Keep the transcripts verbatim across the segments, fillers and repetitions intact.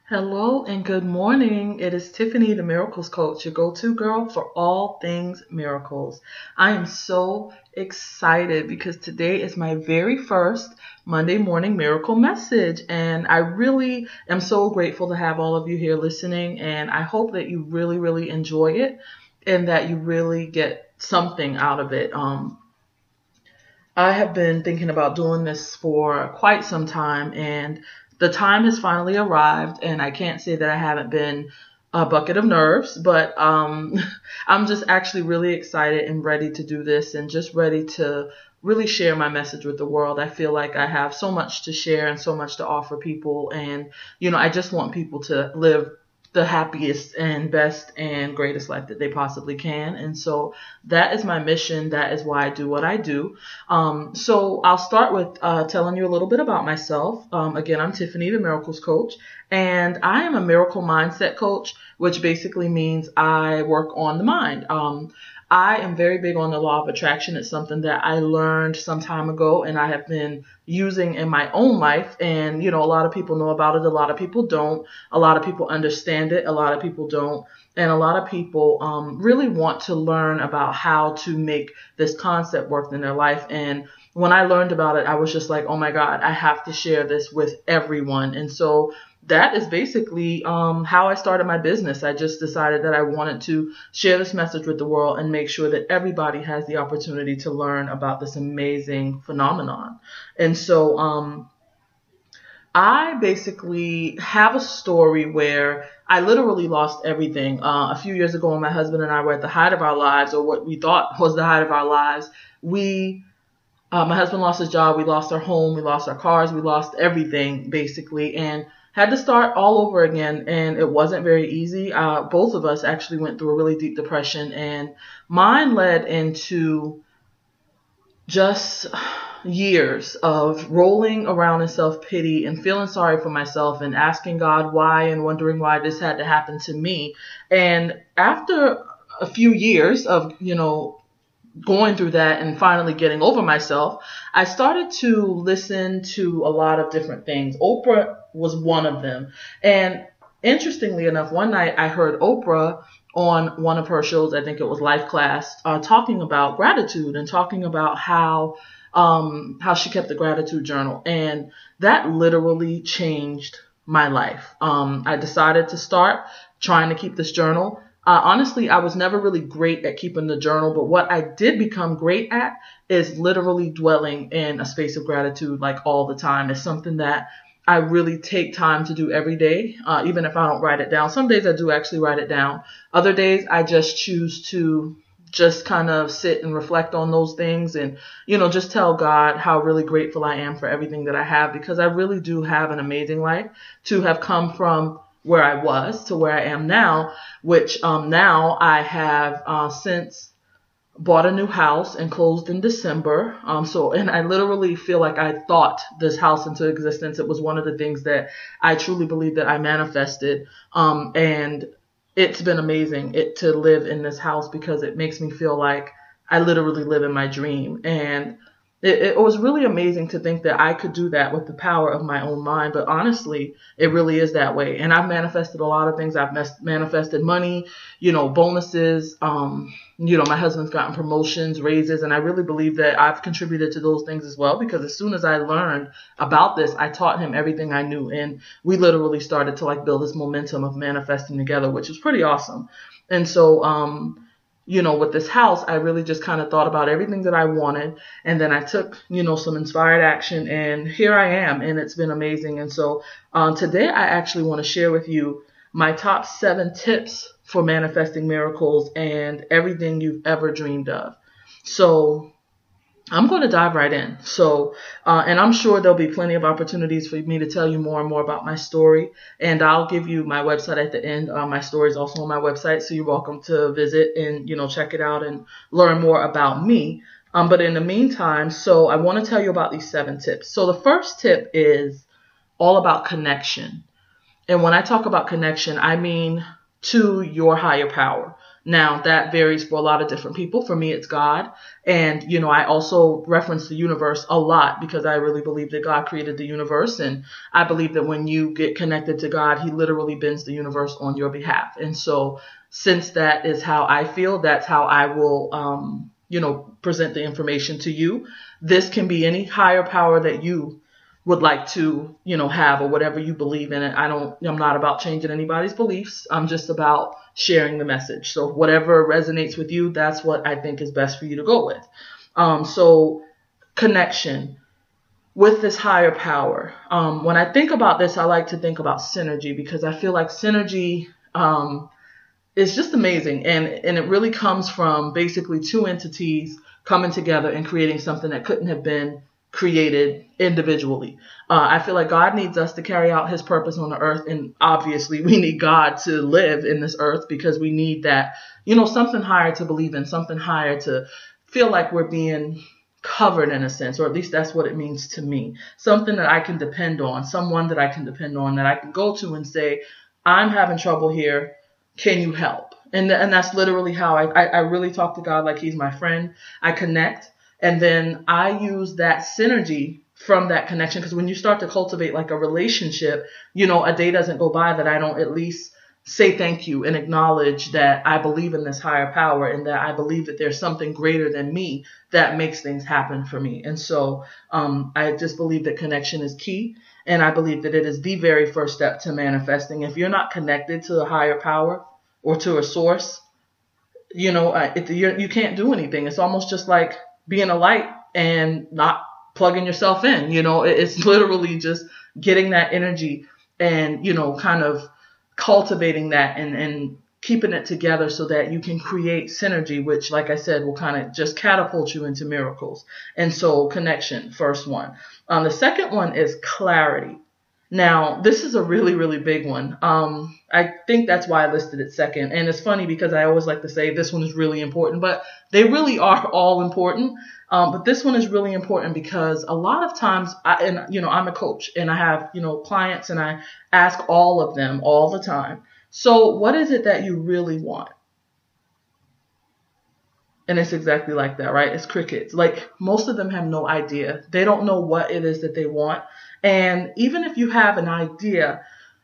Hello and good morning. It is Tiffany, the Miracles Coach, your go-to girl for all things miracles. I am so excited because today is my very first Monday morning miracle message, and I really am so grateful to have all of you here listening, and I hope that you really, really enjoy it and that you really get something out of it. Um, I have been thinking about doing this for quite some time, and the time has finally arrived. And I can't say that I haven't been a bucket of nerves, but um, I'm just actually really excited and ready to do this and just ready to really share my message with the world. I feel like I have so much to share and so much to offer people. And, you know, I just want people to live the happiest and best and greatest life that they possibly can. And so that is my mission. That is why I do what I do. Um, so I'll start with uh, telling you a little bit about myself. Um, again, I'm Tiffany, the Miracles Coach, and I am a miracle mindset coach, which basically means I work on the mind. Um, I am very big on the law of attraction. It's something that I learned some time ago and I have been using in my own life. And, you know, a lot of people know about it. A lot of people don't. A lot of people understand it. A lot of people don't. And a lot of people um, really want to learn about how to make this concept work in their life. And when I learned about it, I was just like, oh my God, I have to share this with everyone. And so that is basically um, how I started my business. I just decided that I wanted to share this message with the world and make sure that everybody has the opportunity to learn about this amazing phenomenon. And so um, I basically have a story where I literally lost everything. Uh, a few years ago when my husband and I were at the height of our lives, or what we thought was the height of our lives, we uh, my husband lost his job, we lost our home, we lost our cars, we lost everything basically, and had to start all over again, and it wasn't very easy. Uh, both of us actually went through a really deep depression, and mine led into just years of rolling around in self-pity and feeling sorry for myself and asking God why and wondering why this had to happen to me. And after a few years of, you know, going through that and finally getting over myself, I started to listen to a lot of different things. Oprah was one of them. And interestingly enough, one night I heard Oprah on one of her shows, I think it was Life Class, uh, talking about gratitude and talking about how um, how she kept the gratitude journal. And that literally changed my life. Um, I decided to start trying to keep this journal. Uh, honestly, I was never really great at keeping the journal, but what I did become great at is literally dwelling in a space of gratitude like all the time. It's something that I really take time to do every day, uh, even if I don't write it down. Some days I do actually write it down. Other days I just choose to just kind of sit and reflect on those things and, you know, just tell God how really grateful I am for everything that I have, because I really do have an amazing life to have come from where I was to where I am now, which um, now I have uh, since bought a new house and closed in December. Um, so, and I literally feel like I thought this house into existence. It was one of the things that I truly believe that I manifested. Um, and it's been amazing it to live in this house because it makes me feel like I literally live in my dream. And It, it was really amazing to think that I could do that with the power of my own mind. But honestly, it really is that way. And I've manifested a lot of things. I've mes- manifested money, you know, bonuses. Um, you know, my husband's gotten promotions, raises. And I really believe that I've contributed to those things as well, because as soon as I learned about this, I taught him everything I knew. And we literally started to like build this momentum of manifesting together, which was pretty awesome. And so, um, you know, with this house, I really just kind of thought about everything that I wanted. And then I took, you know, some inspired action, and here I am. And it's been amazing. And so um, today I actually want to share with you my top seven tips for manifesting miracles and everything you've ever dreamed of. So I'm going to dive right in. So, uh, and I'm sure there'll be plenty of opportunities for me to tell you more and more about my story. And I'll give you my website at the end. Uh, my story is also on my website, so you're welcome to visit and, you know, check it out and learn more about me. Um, but in the meantime, so I want to tell you about these seven tips. So the first tip is all about connection. And when I talk about connection, I mean to your higher power. Now, that varies for a lot of different people. For me, it's God. And, you know, I also reference the universe a lot because I really believe that God created the universe. And I believe that when you get connected to God, he literally bends the universe on your behalf. And so since that is how I feel, that's how I will, um, you know, present the information to you. This can be any higher power that you would like to, you know, have or whatever you believe in it. I don't, I'm not about changing anybody's beliefs. I'm just about sharing the message. So whatever resonates with you, that's what I think is best for you to go with. Um, so connection with this higher power. Um, when I think about this, I like to think about synergy because I feel like synergy, um, is just amazing. And, and it really comes from basically two entities coming together and creating something that couldn't have been created individually. Uh, I feel like God needs us to carry out his purpose on the earth. And obviously we need God to live in this earth because we need that, you know, something higher to believe in, something higher to feel like we're being covered in a sense, or at least that's what it means to me. Something that I can depend on, someone that I can depend on, that I can go to and say, I'm having trouble here. Can you help? And, and that's literally how I, I, I really talk to God like he's my friend. I connect. And then I use that synergy from that connection. Because when you start to cultivate like a relationship, you know, a day doesn't go by that I don't at least say thank you and acknowledge that I believe in this higher power and that I believe that there's something greater than me that makes things happen for me. And so um, I just believe that connection is key. And I believe that it is the very first step to manifesting. If you're not connected to a higher power or to a source, you know, if you're, you can't do anything. It's almost just like being a light and not plugging yourself in. You know, it's literally just getting that energy and, you know, kind of cultivating that and, and keeping it together so that you can create synergy, which, like I said, will kind of just catapult you into miracles. And so connection, first one. Um, the second one is clarity. Now, this is a really, really big one. Um, I think that's why I listed it second. And it's funny because I always like to say this one is really important, but they really are all important. Um, but this one is really important because a lot of times, I, and you know, I'm a coach and I have, you know, clients and I ask all of them all the time. So what is it that you really want? And it's exactly like that, right? It's crickets. Like most of them have no idea. They don't know what it is that they want. And even if you have an idea,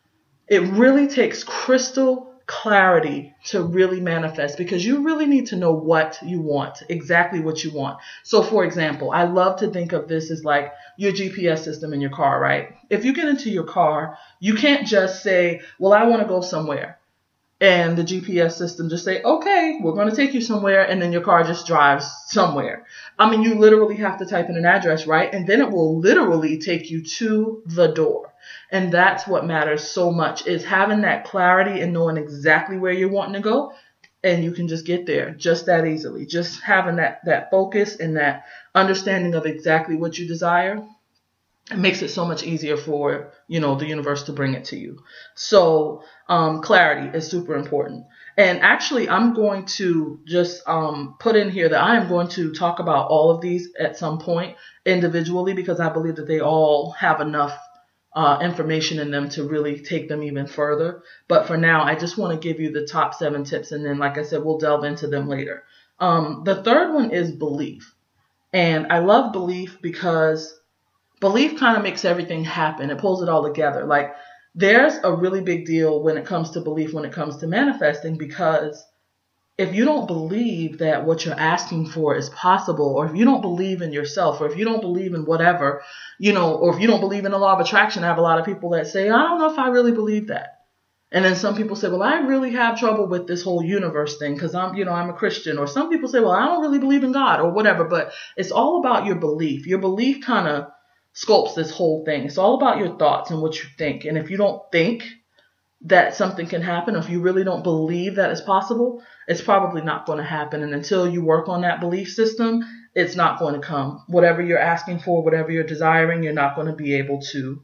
it really takes crystal clarity to really manifest because you really need to know what you want, exactly what you want. So for example, I love to think of this as like your G P S system in your car, right? If you get into your car, you can't just say, well, I want to go somewhere. And the G P S system just say, okay, we're going to take you somewhere. And then your car just drives somewhere. I mean, you literally have to type in an address, right? And then it will literally take you to the door. And that's what matters so much is having that clarity and knowing exactly where you're wanting to go. And you can just get there just that easily. Just having that, that focus and that understanding of exactly what you desire. It makes it so much easier for, you know, the universe to bring it to you. So um, clarity is super important. And actually, I'm going to just um, put in here that I am going to talk about all of these at some point individually because I believe that they all have enough uh, information in them to really take them even further. But for now, I just want to give you the top seven tips. And then, like I said, we'll delve into them later. Um, the third one is belief. And I love belief because belief kind of makes everything happen. It pulls it all together. Like there's a really big deal when it comes to belief, when it comes to manifesting, because if you don't believe that what you're asking for is possible, or if you don't believe in yourself, or if you don't believe in whatever, you know, or if you don't believe in the law of attraction, I have a lot of people that say, I don't know if I really believe that. And then some people say, well, I really have trouble with this whole universe thing because I'm, you know, I'm a Christian. Or some people say, well, I don't really believe in God or whatever. But it's all about your belief. Your belief kind of sculpts this whole thing. It's all about your thoughts and what you think. And if you don't think that something can happen, or if you really don't believe that it's possible, it's probably not going to happen. And until you work on that belief system, it's not going to come. Whatever you're asking for, whatever you're desiring, you're not going to be able to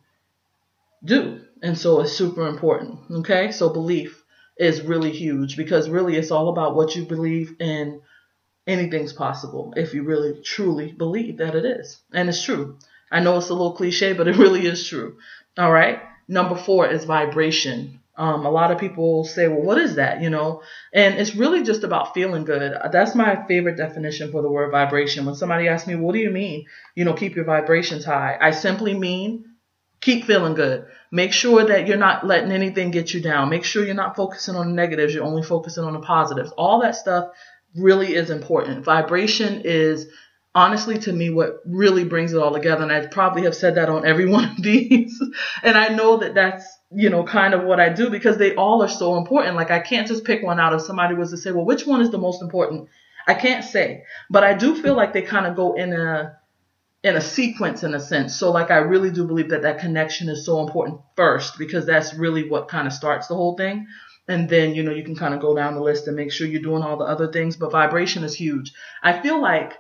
do. And so it's super important. Okay. So belief is really huge because really it's all about what you believe in. Anything's possible if you really truly believe that it is. And it's true. I know it's a little cliche, but it really is true. All right. Number four is vibration. Um, a lot of people say, well, what is that? You know, and it's really just about feeling good. That's my favorite definition for the word vibration. When somebody asks me, what do you mean? You know, keep your vibrations high. I simply mean keep feeling good. Make sure that you're not letting anything get you down. Make sure you're not focusing on the negatives. You're only focusing on the positives. All that stuff really is important. Vibration is honestly, to me, what really brings it all together. And I probably have said that on every one of these. And I know that that's, you know, kind of what I do because they all are so important. Like I can't just pick one out. If somebody was to say, well, which one is the most important? I can't say, but I do feel like they kind of go in a, in a sequence in a sense. So like, I really do believe that that connection is so important first, because that's really what kind of starts the whole thing. And then, you know, you can kind of go down the list and make sure you're doing all the other things, but vibration is huge. I feel like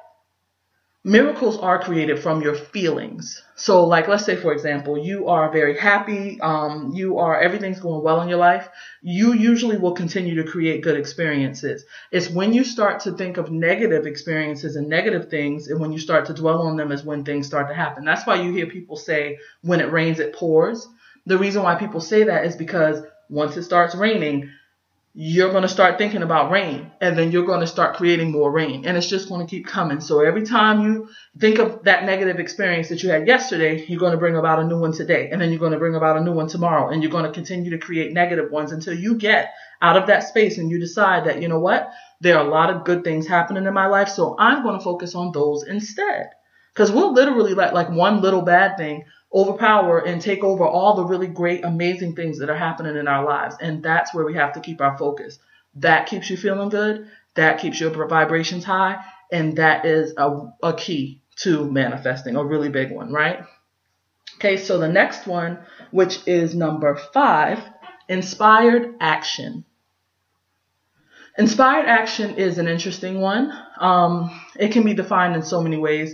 miracles are created from your feelings. So like, let's say, for example, you are very happy. Um, you are, everything's going well in your life. You usually will continue to create good experiences. It's when you start to think of negative experiences and negative things, and when you start to dwell on them is when things start to happen. That's why you hear people say, when it rains, it pours. The reason why people say that is because once it starts raining, you're going to start thinking about rain, and then you're going to start creating more rain, and it's just going to keep coming. So every time you think of that negative experience that you had yesterday, you're going to bring about a new one today, and then you're going to bring about a new one tomorrow, and you're going to continue to create negative ones until you get out of that space and you decide that, you know what, there are a lot of good things happening in my life, so I'm going to focus on those instead. Because we'll literally let like one little bad thing overpower and take over all the really great, amazing things that are happening in our lives. And that's where we have to keep our focus. That keeps you feeling good. That keeps your vibrations high. And that is a, a key to manifesting, a really big one, right? Okay, so the next one, which is number five, inspired action. Inspired action is an interesting one. Um, it can be defined in so many ways.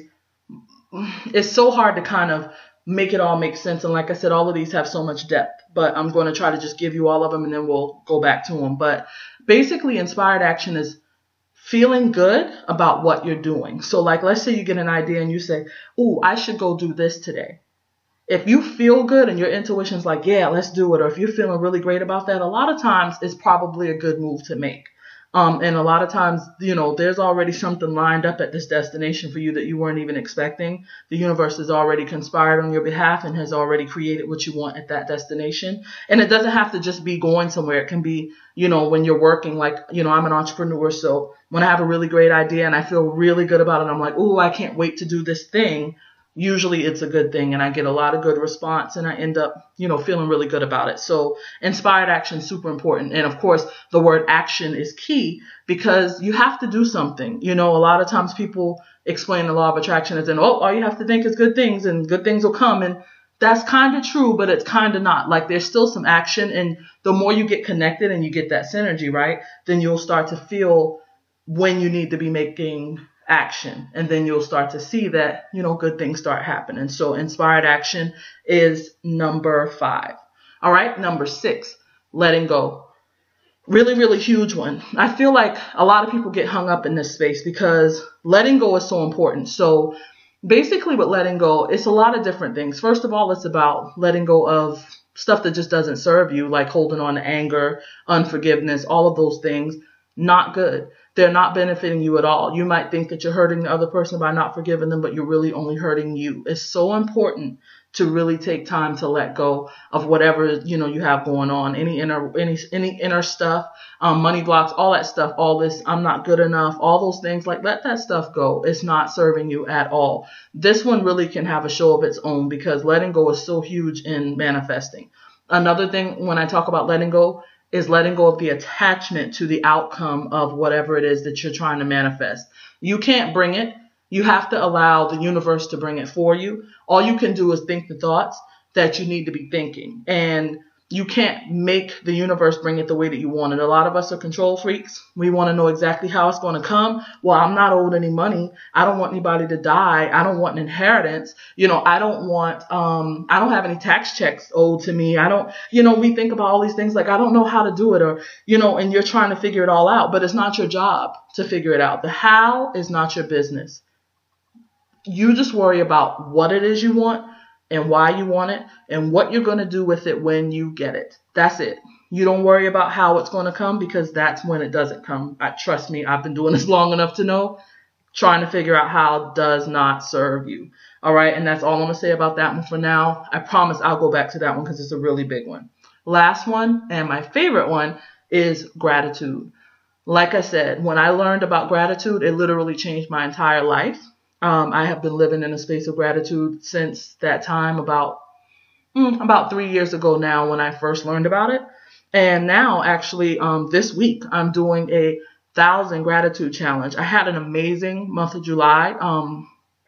It's so hard to kind of make it all make sense. And like I said, all of these have so much depth, but I'm going to try to just give you all of them and then we'll go back to them. But basically, inspired action is feeling good about what you're doing. So like, let's say you get an idea and you say, ooh, I should go do this today. If you feel good and your intuition's like, yeah, let's do it. Or if you're feeling really great about that, a lot of times it's probably a good move to make. Um, and a lot of times, you know, there's already something lined up at this destination for you that you weren't even expecting. The universe has already conspired on your behalf and has already created what you want at that destination. And it doesn't have to just be going somewhere. It can be, you know, when you're working, like, you know, I'm an entrepreneur. So when I have a really great idea and I feel really good about it, I'm like, oh, I can't wait to do this thing. Usually it's a good thing and I get a lot of good response and I end up, you know, feeling really good about it. So inspired action is super important. And of course, the word action is key because you have to do something. You know, a lot of times people explain the law of attraction as in, oh, all you have to think is good things and good things will come. And that's kind of true, but it's kind of not. Like there's still some action. And the more you get connected and you get that synergy, right, then you'll start to feel when you need to be making action. And then you'll start to see that, you know, good things start happening. So inspired action is number five. All right. Number six, letting go. Really, really huge one. I feel like a lot of people get hung up in this space because letting go is so important. So basically with letting go, it's a lot of different things. First of all, it's about letting go of stuff that just doesn't serve you, like holding on to anger, unforgiveness, all of those things. Not good. They're not benefiting you at all. You might think that you're hurting the other person by not forgiving them, but you're really only hurting you. It's so important to really take time to let go of whatever, you know, you have going on, any inner, any, any inner stuff, um, money blocks, all that stuff, all this, I'm not good enough, all those things, like let that stuff go. It's not serving you at all. This one really can have a show of its own because letting go is so huge in manifesting. Another thing when I talk about letting go is letting go of the attachment to the outcome of whatever it is that you're trying to manifest. You can't bring it. You have to allow the universe to bring it for you. All you can do is think the thoughts that you need to be thinking. And you can't make the universe bring it the way that you want it. A lot of us are control freaks. We want to know exactly how it's going to come. Well, I'm not owed any money. I don't want anybody to die. I don't want an inheritance. You know, I don't want, um, I don't have any tax checks owed to me. I don't, you know, we think about all these things like, I don't know how to do it or, you know, and you're trying to figure it all out, but it's not your job to figure it out. The how is not your business. You just worry about what it is you want and why you want it and what you're going to do with it when you get it. That's it. You don't worry about how it's going to come, because that's when it doesn't come. I, trust me, I've been doing this long enough to know. Trying to figure out how does not serve you. All right. And that's all I'm going to say about that one for now. I promise I'll go back to that one because it's a really big one. Last one, and my favorite one, is gratitude. Like I said, when I learned about gratitude, it literally changed my entire life. Um, I have been living in a space of gratitude since that time, about, mm, about three years ago now, when I first learned about it. And now, actually, um, this week, I'm doing a thousand gratitude challenge. I had an amazing month of July. Um,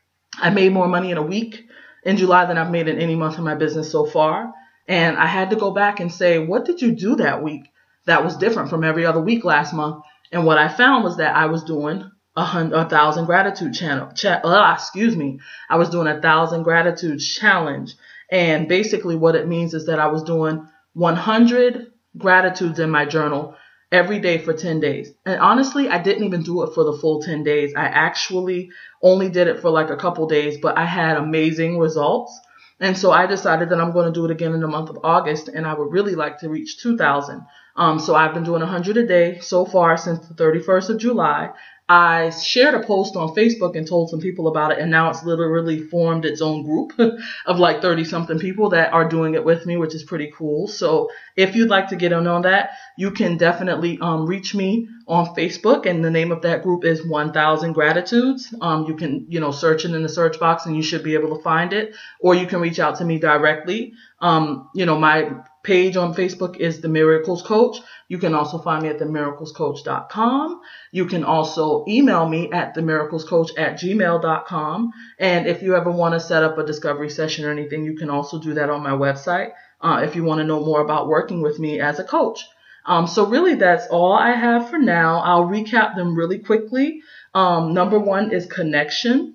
I made more money in a week in July than I've made in any month of my business so far. And I had to go back and say, what did you do that week that was different from every other week last month? And what I found was that I was doing a hundred, a thousand gratitude channel. Cha- uh, excuse me. I was doing a thousand gratitude challenge. And basically what it means is that I was doing one hundred gratitudes in my journal every day for ten days. And honestly, I didn't even do it for the full ten days. I actually only did it for like a couple days, but I had amazing results. And so I decided that I'm going to do it again in the month of August, and I would really like to reach two thousand. Um, so I've been doing one hundred a day so far since the thirty-first of July. I shared a post on Facebook and told some people about it, and now it's literally formed its own group of like thirty something people that are doing it with me, which is pretty cool. So if you'd like to get in on that, you can definitely um, reach me on Facebook, and the name of that group is one thousand Gratitudes. Um, you can, you know, search it in the search box and you should be able to find it, or you can reach out to me directly. Um, you know, my page on Facebook is The Miracles Coach. You can also find me at the miracles coach dot com. You can also email me at the miracles coach at gmail dot com. And if you ever want to set up a discovery session or anything, you can also do that on my website uh, if you want to know more about working with me as a coach. Um, so really, that's all I have for now. I'll recap them really quickly. Um, number one is connection.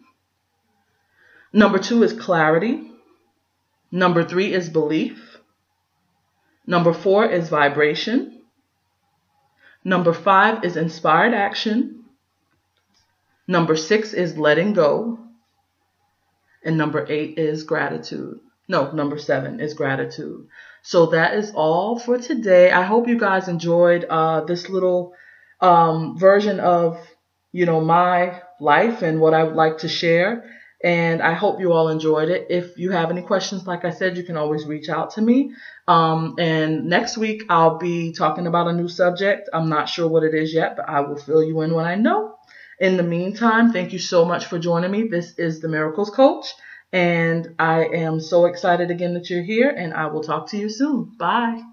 Number two is clarity. Number three is belief. Number four is vibration. Number five is inspired action. Number six is letting go. And number eight is gratitude. No, number seven is gratitude. So that is all for today. I hope you guys enjoyed uh, this little um, version of, you know, my life and what I would like to share. And I hope you all enjoyed it. If you have any questions, like I said, you can always reach out to me. Um, and next week, I'll be talking about a new subject. I'm not sure what it is yet, but I will fill you in when I know. In the meantime, thank you so much for joining me. This is the Miracles Coach, and I am so excited again that you're here, and I will talk to you soon. Bye.